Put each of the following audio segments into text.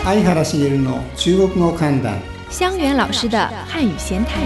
相原茂の中国語観覧。 香源老师的汉语闲谈。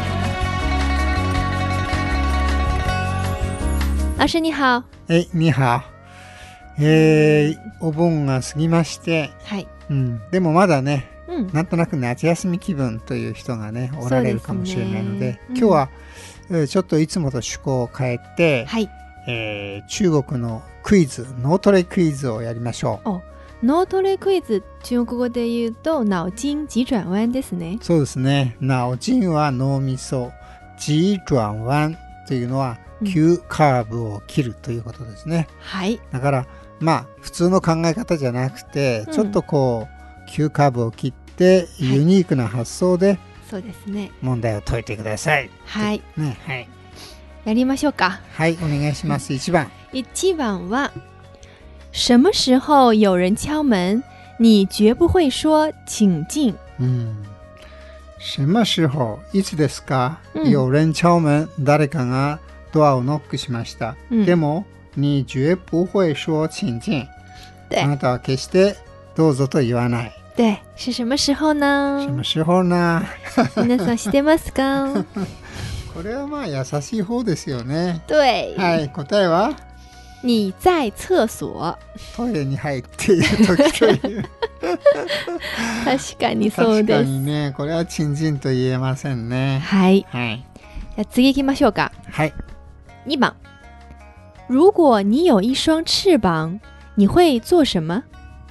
老师你好。 你好。お盆が過ぎまして、 はい。 でもまだね、なんとなく夏休み気分という人がねおられるかもしれないので、今日は、ちょっといつもと趣向を変えて、 はい。 中国のクイズ、脳トレクイズをやりましょう。 脳トレクイズ、中国語で言うと脑筋急转弯ですね。 そうですね。脑筋は脳みそ、急转弯というのは急カーブを切るということですね。 はい。 だから普通の考え方じゃなくて、ちょっとこう急カーブを切ってユニークな発想でそうですね。 問題を解いてください。 はい。 ね、はい。 やりましょうか。 はい、お願いします。1番。 1番は什么时候有人敲门，你绝不会说请进。 什么時候、いつですか、有人敲門、誰かがドアをノックしました。でも、你绝不会说请进。あなたは決してどうぞと言わない。 对，是什么时候呢？ 什么時候な。 皆さん知ってますか？ これは優しい方ですよね。 对。 はい、答えは你在厕所。 トイレに入っている時という。 確かにそうです。 確かにね、これはチンチンと言えませんね。 はい。 はい。 じゃあ次行きましょうか。 はい。 2番。如果你有一双翅膀，你会做什么？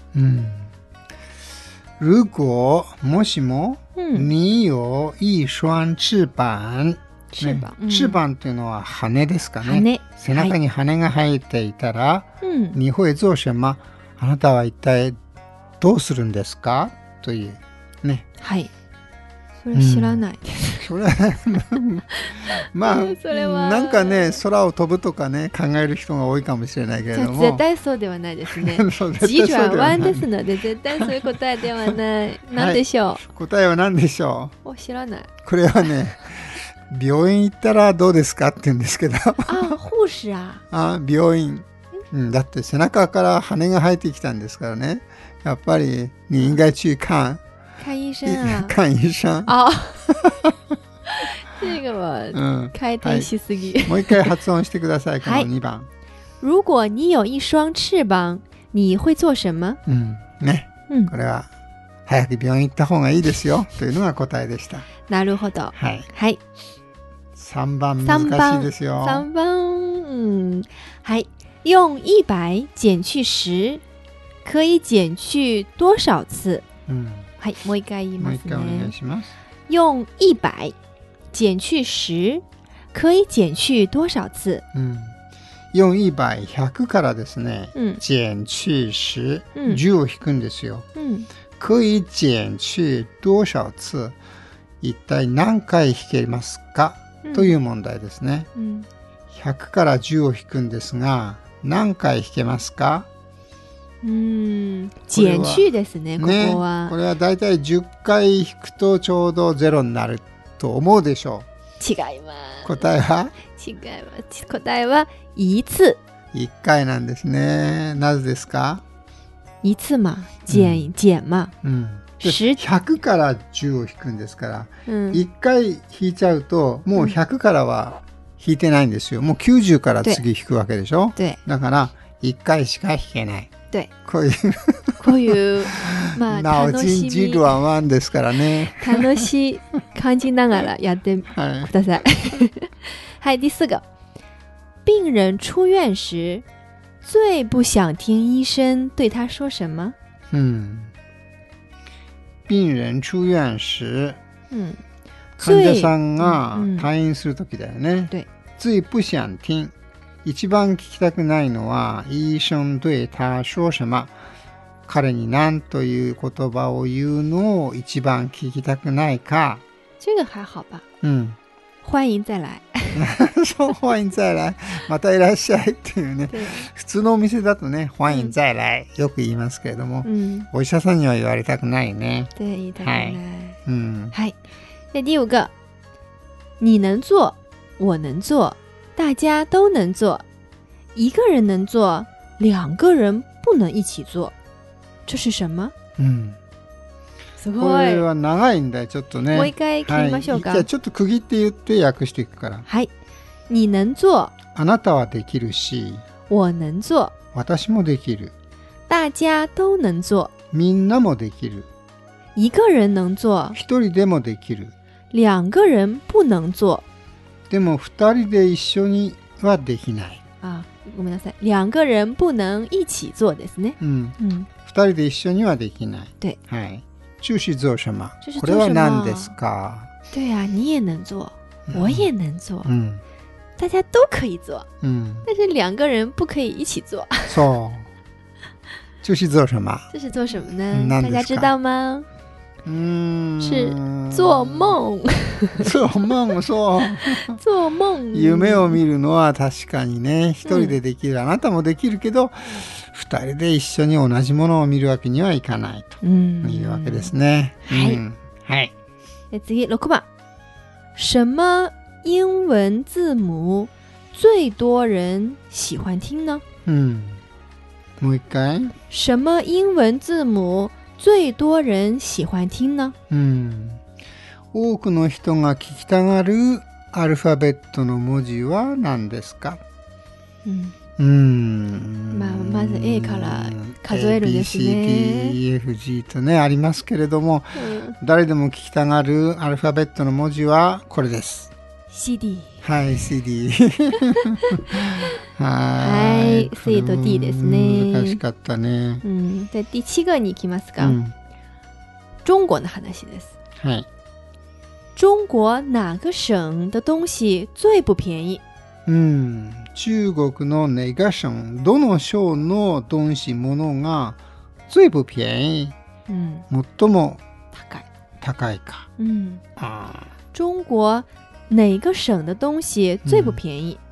如果もしも、你有一双翅膀。翅膀というのは羽ですかね。背中に羽が生えていたら、你会做什么？あなたは一体どうするんですかというね。 はい。それ知らないです。 それはそれはなんかね、空を飛ぶとかね考える人が多いかもしれないけれども、 絶対そうではないですね。急转弯ですので絶対そういう答えではない。何でしょう。 答えは何でしょう。 知らない。 これはね、病院行ったらどうですかって言うんですけど。 護士病院。だって背中から羽が生えてきたんですからね。やっぱり你应该去看医生啊。 看医生。 这个は回転しすぎ。 もう一回発音してください。この2番。 如果你有一双翅膀，你会做什么？ ね。これは早く病院行った方がいいですよというのが答えでした。 なるほど。 はい。 はい。 3番難しいですよ。 3番。はい。用100減去10可以減去多少次？はい、もう一回言いますね。 もう一回お願いします。 用100減去10可以減去多少次？ 用100、100からですね、減去10、10を引くんですよ。可以減去多少次？一体何回引けますか？という問題ですね。100から10を引くんですが、何回引けますか？ 減去ですね、ここは。 これはだいたい10回引くとちょうど0になると思うでしょう。 違います。 答えは？ 違います。答えは1次。 1回なんですね。なぜですか ？1次嘛、減嘛。 100から10を引くんですから、1回引いちゃうともう100からは引いてないんですよ。もう90から次引くわけでしょ。だから1回しか引けない。こういう脑筋急转弯ですからね。 楽しい感じながらやってください。はい、第4个。病人出院时最不想听医生对他说什么？ 病人出院時、患者さんが退院するときだよね。最不想聽、一番聞きたくないのは医生对他說什麼、彼に何という言葉を言うのを一番聞きたくないか。 这个还好吧。欢迎再来。 そう、欢迎再来。またいらっしゃいっていうね。普通のお店だとね、欢迎再来よく言いますけれども、お医者さんには言われたくないね。 对，言いたくない。はい。で、第5个。你能做，我能做，大家都能做。一个人能做，两个人不能一起做。这是什么？ すごい。 これは長いんだよ、ちょっとね。 もう一回切りましょうか。 じゃあちょっと区切って言って訳していくから。 はい。你能做。 あなたはできるし。 我能做。 私もできる。 大家都能做。 みんなもできる。 一个人能做。 一人でもできる。 两个人不能做。 でも二人で一緒にはできない。 あ、ごめんなさい。两个人不能一起做ですね。 二人で一緒にはできない。 对。 はい。这是做什么？これは何ですか？ 对呀，你也能做，我也能做。大家都可以做。但是两个人不可以一起做。 そう。这是做什么？ 这是做什么呢？大家知道吗？是做夢。 做夢、そう。 做夢。 夢を見るのは確かにね、一人でできる。あなたもできるけど、二人で一緒に同じものを見るわけにはいかないというわけですね。はい。 次、6番。什么英文字母最多人喜欢听呢？ もう一回。 什么英文字母最多人喜欢听呢？ 多くの人が聞きたがるアルファベットの文字は何ですか？ まず A から数えるんですね。 ABCDEFG とねありますけれども、誰でも聞きたがるアルファベットの文字はこれです。 CD。 はい、CD。 はい、C と D ですね。 難しかったね。 で、第7個に行きますか。中国の話です。 はい。 中国哪个省的东西最不便宜？ 中国の哪个省、どの省の東西ものが最不便宜、最も高いか。 中国哪个省的东西最不便宜？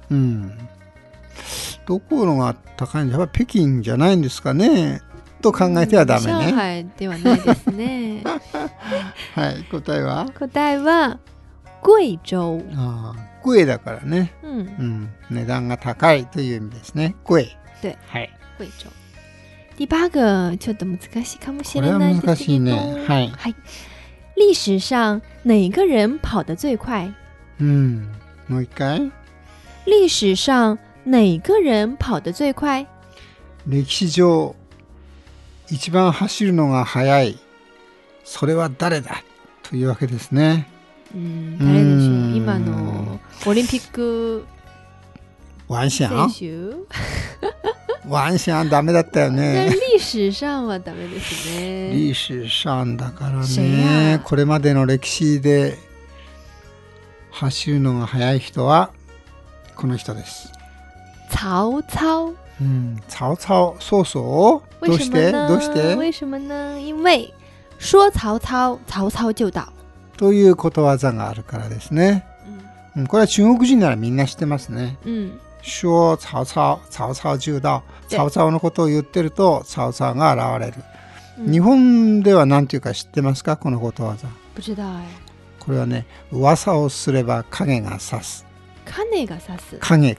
どこのが高いんじゃ、やっぱ北京じゃないんですかねと考えてはダメね。 上海ではないですね。 はい、答えは？ 答えは貴州。 贵だからね。値段が高いという意味ですね。貴。 对。 はい。 貴州。第8個ちょっと難しいかもしれないですけど。これは難しいね。 はい。 历史上哪个人跑得最快？ もう一回。 历史上哪个人跑得最快？ 歴史上一番走るのが速い、それは誰だというわけですね。 誰でしょう。今のオリンピック選手。 ワンシャンダメだったよね。 历史上はダメですね。 历史上だからね。これまでの歴史で走るのが速い人はこの人です。 曹操。 曹操。そうそう。どうして为什么呢？因为说曹操，曹操就到。 ということわざがあるからですね。これは中国人ならみんな知ってますね。说曹操、曹操就到。曹操のことを言ってると曹操が現れる。日本では何ていうか知ってますか、このことわざ。 不知道哎。 これはね、噂をすれば影が差す。 影が差す。 影。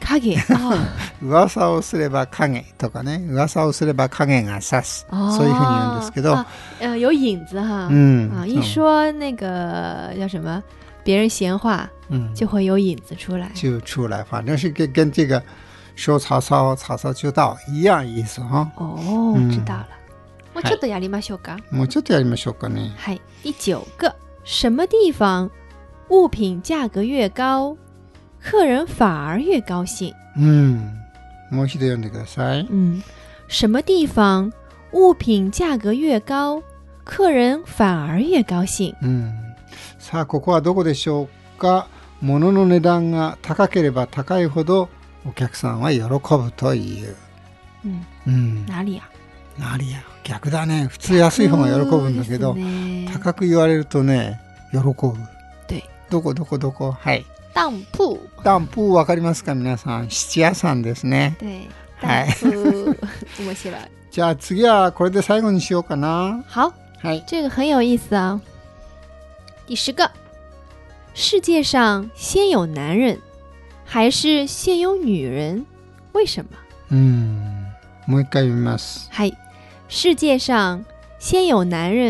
噂をすれば影とかね、噂をすれば影が差す。そういうふうに言うんですけど。 有影子哈。一说那个叫什么，别人闲话，就会有影子出来。 就出来，反正是跟这个说曹操，曹操就到一样意思哈。 知道了。もうちょっとやりましょうか。 もうちょっとやりましょうかね。 はい。第9個。什么地方物品价格越高，客人反而越高兴？ もう一度読んでください。 什么地方物品价格越高，客人反而越高興。 さあ、ここはどこでしょうか。物の値段が高ければ高いほどお客さんは喜ぶという。 哪里や？ 逆だね。普通安い方が喜ぶんだけど、高く言われるとね、喜ぶ。どこ？はい。当鋪わかりますか皆さん。質屋さんですね。 はい。面白い。 じゃあ次はこれで最後にしようかな。 好。 はい。 这个很有意思啊。第10個。世界上先有男人还是先有女人？为什么？ もう一回読みます。 はい。世界上先有男人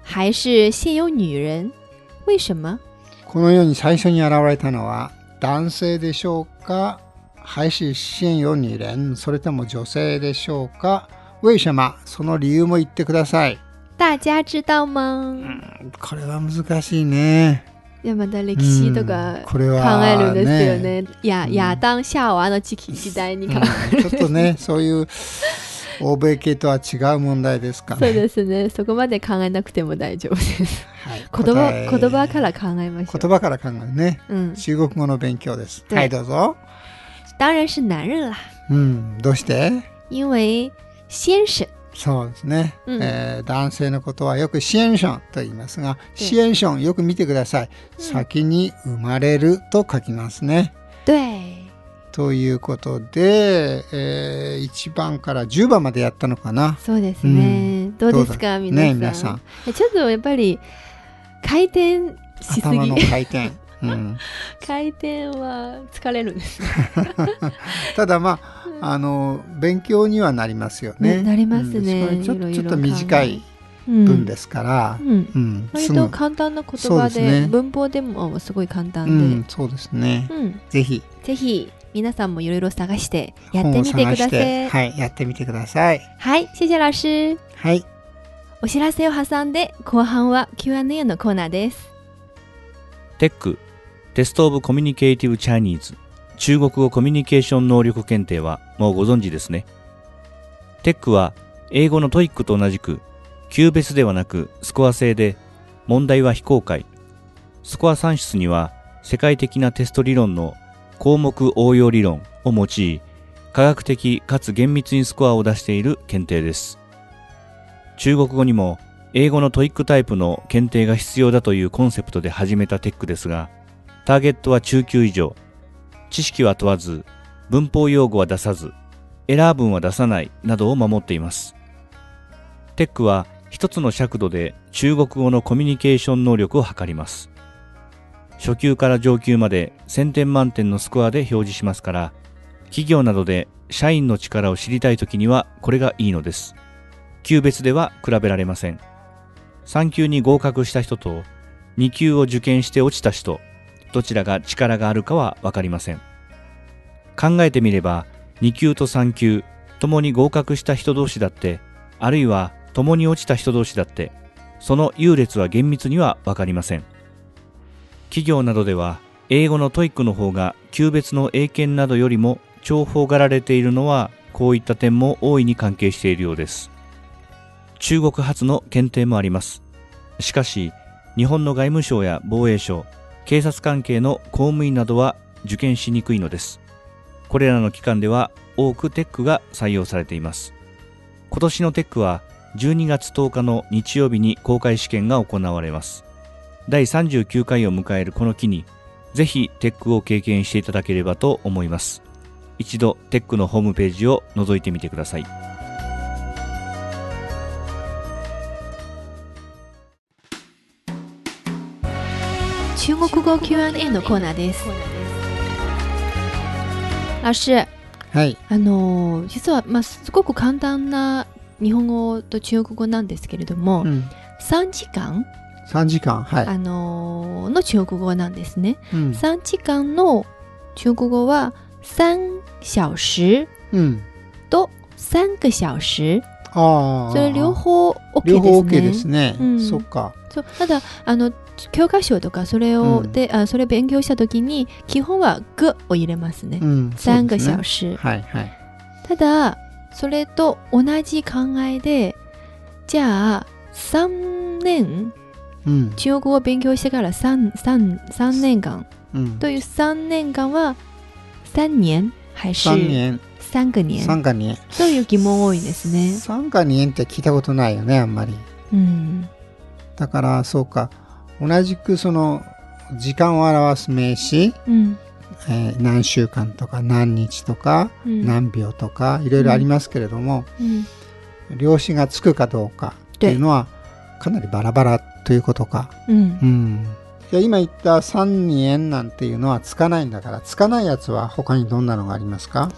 还是现有女人？为什么？ この世に最初に現れたのは男性でしょうか、还是现有女人、それとも女性でしょうか？为什么？その理由も言ってください。 大家知道吗？ これは難しいね。 いや、また歴史とか考えるんですよね。亚当夏娃の時代に考える。 ちょっとね、そういう欧米系とは違う問題ですかね。 そうですね。そこまで考えなくても大丈夫です。はい、言葉から考えましょう。 言葉から考えるね。中国語の勉強です。はい、どうぞ。 当然是男人啦。 どうして？ 因为先生。 そうですね、男性のことはよく先生と言いますが、先生よく見てください。先に生まれると書きますね。ということで、1番から10番までやったのかな。 そうですね。どうですか、皆さん。ちょっとやっぱり回転しすぎ。 頭の回転。 回転は疲れるんですただまあ、勉強にはなりますよね。 なりますね。 ちょっと短い文ですから、 割と簡単な言葉で、文法でもすごい簡単で、 そうですね。ぜひ皆さんもいろいろ探してやってみてください。 はい、やってみてください。 はい、謝謝老師。 はい。 お知らせを挟んで後半は Q&A のコーナーです。 テックテストオブコミュニケーティブチャイニーズ中国語コミュニケーション能力検定はもうご存知ですね。テックは英語のトイックと同じく級別ではなくスコア制で、問題は非公開。スコア算出には世界的なテスト理論の項目応用理論を用い、科学的かつ厳密にスコアを出している検定です。中国語にも英語のトイックタイプの検定が必要だというコンセプトで始めたテックですが、ターゲットは中級以上、知識は問わず、文法用語は出さず、エラー文は出さないなどを守っています。テックは一つの尺度で中国語のコミュニケーション能力を測ります。初級から上級まで1000点満点のスコアで表示しますから、企業などで社員の力を知りたいときにはこれがいいのです。級別では比べられません。3級に合格した人と2級を受験して落ちた人、どちらが力があるかはわかりません。考えてみれば、2級と3級、ともに合格した人同士だって、あるいはともに落ちた人同士だって、その優劣は厳密にはわかりません。企業などでは、英語のトイックの方が級別の英検などよりも重宝がられているのは、こういった点も大いに関係しているようです。中国発の検定もあります。しかし、日本の外務省や防衛省、警察関係の公務員などは受験しにくいのです。これらの機関では多くテックが採用されています。今年のテックは12月10日の日曜日に公開試験が行われます。第39回を迎えるこの機に、ぜひテックを経験していただければと思います。一度テックのホームページを覗いてみてください。 中国語 Q&A のコーナーです。老師、 はい、 実は、すごく簡単な日本語と中国語なんですけれども、3時間、 はい、 の中国語なんですね。3時間の中国語は3小時と3個小時。それ両方 OK ですね。 両方 OK ですね。そっか。 ただ教科書とかそれを、それ勉強したときに基本は個を入れますね。3個小時。ただそれと同じ考えで、じゃあ3年、中国語を勉強してから3年間、という3年間は3年還是3個年 3個年という疑問多いですね。 3個年って聞いたことないよね、あんまり。だからそうか、同じくその時間を表す名詞、何週間とか何日とか、何秒とかいろいろありますけれども、量子がつくかどうかっていうのはかなりバラバラということか。じゃあ今言った3年なんていうのはつかないんだから、つかないやつは他にどんなのがありますか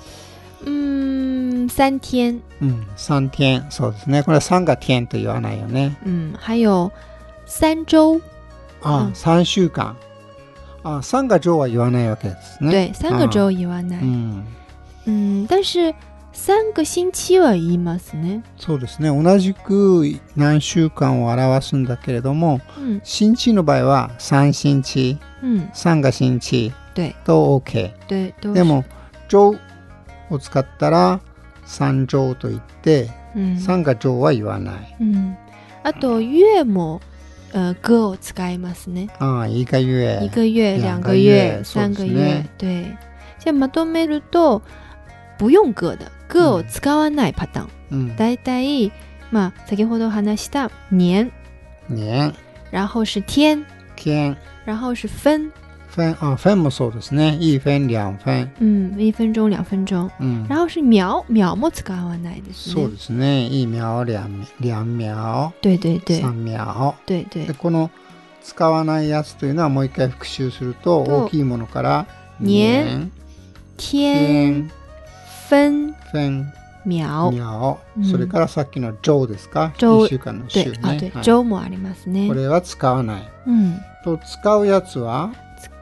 ？3天。 3天、そうですね。これは3が天と言わないよね。 还有 3周。 3週間。3个周は言わないわけですね。 对，3个周言わない。但是3个星期は言いますね。 そうですね。同じく何週間を表すんだけれども、星期の場合は3星期、3个星期と OK。でも周を使ったら3周と言って、3个周は言わない。 あと月も个を使いますね。 一个月、 2个月、2个月、3个月。对。じゃあまとめると、不用个的个を使わないパターン。だいたい先ほど話した年、然后是天、然后是分。 分もそうですね。一分、两分。 1分鐘、2分鐘。然後是秒、秒も使わないですね。 そうですね。一秒、两秒。 对对对。 3秒。 对对。 で、この使わないやつというのはもう一回復習すると、大きいものから年、天、分、秒。 それからさっきの周ですか。1週間の週ね。 周もありますね。 これは使わない。と使うやつは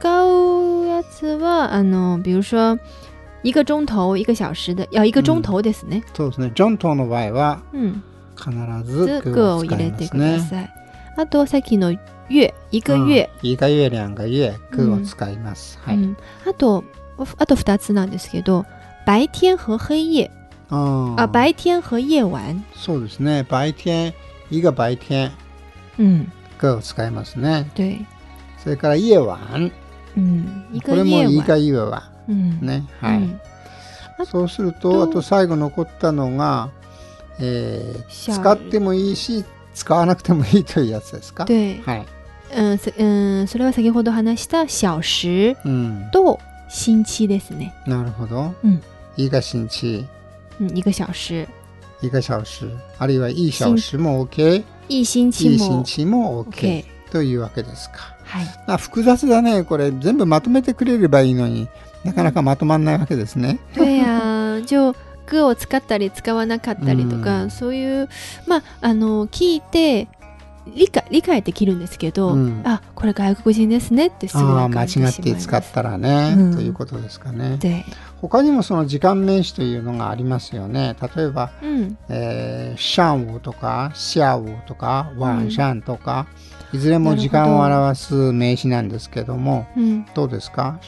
比如说一个钟头、一个小時で、一个鐘頭ですね。 そうですね。鐘頭の場合は必ず个を使いますね。 あとさっきの月、一个月、 一个月、两个月、个を使います。 あと2つなんですけど、白天和黑夜。白天和夜晚。 そうですね。白天、一个白天、个を使いますね。 对。 それから夜晚。これも一个夜晚。ね。そうすると、あと最後残ったのが、使ってもいいし、使わなくてもいいというやつですか。 对。それは先ほど話した小時と星期ですね。 なるほど。一个星期。 一个小時。 一个小時。あるいは一小時も OK。 一星期も OK。というわけですか。複雑だね。これ全部まとめてくれればいいのになかなかまとまらないわけですね。 对呀、就个を使ったり使わなかったりとか、そういう聞いて理解できるんですけど、これ外国人ですねってすぐ分かってしまいます。 間違って使ったらね、ということですかね。他にもその時間名詞というのがありますよね。例えば、上午とか下午とか晚上とか、いずれも時間を表す名詞なんですけども、どうですか？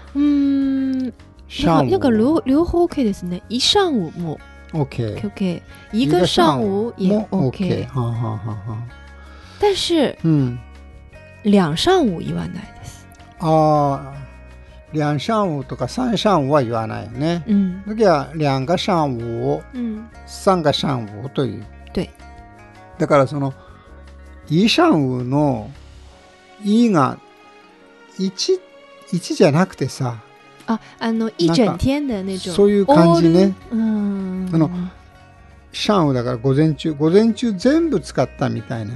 なんか両方 OK ですね。一上午も OK。一个上午也 OK。但是两上午言わないです。 两上午とか三上午は言わないよね。次は两个上午、三个上午という。だからその一上午の一が1じゃなくてさ、 一整天的那種そういう感じね。上午だから午前中全部使ったみたいな、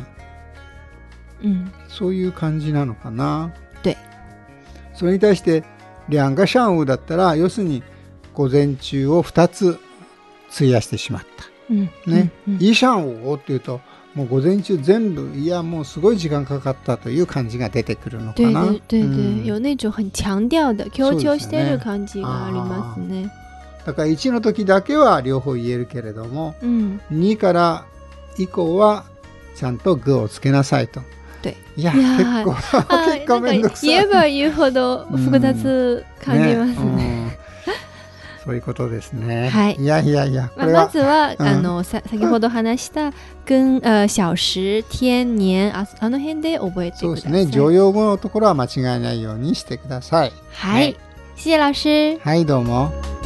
そういう感じなのかな。それに対して两个上午だったら要するに午前中を2つ費やしてしまった、ね。一上午っていうともう午前中全部もうすごい時間かかったという感じが出てくるのかな。 有那種很強調的強調してる感じがありますね。 だから1の時だけは両方言えるけれども、2から以降はちゃんと具をつけなさいと。いや結構めんどくさい。 言えば言うほど複雑感じますね。 そういうことですね。 いやこれはまずは先ほど話した小時、天、年、あの辺で覚えてください。 そうですね。常用語のところは間違えないようにしてください。 はい。謝謝老師。 はい、どうも。